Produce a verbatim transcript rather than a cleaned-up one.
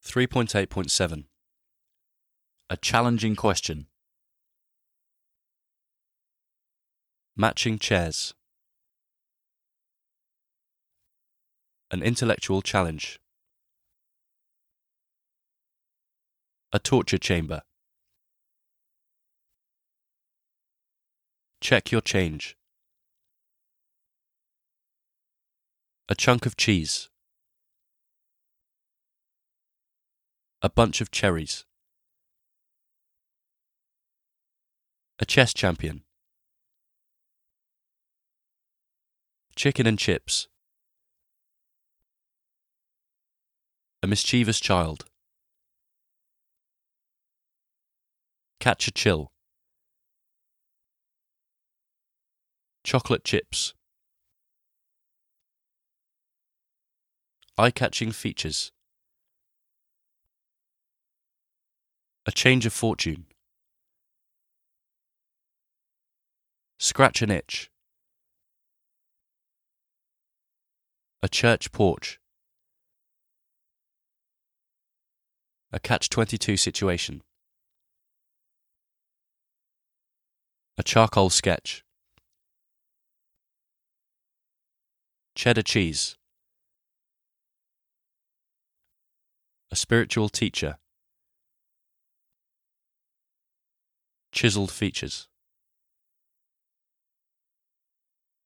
three point eight point seven. A challenging question. Matching chairs. An intellectual challenge. A torture chamber. Check your change. A chunk of cheese. A bunch of cherries. A chess champion. Chicken and chips. A mischievous child. Catch a chill. Chocolate chips. Eye-catching features. A change of fortune. Scratch an itch. A church porch. A catch twenty-two situation. A charcoal sketch. Cheddar cheese. A spiritual teacher. Chiseled features.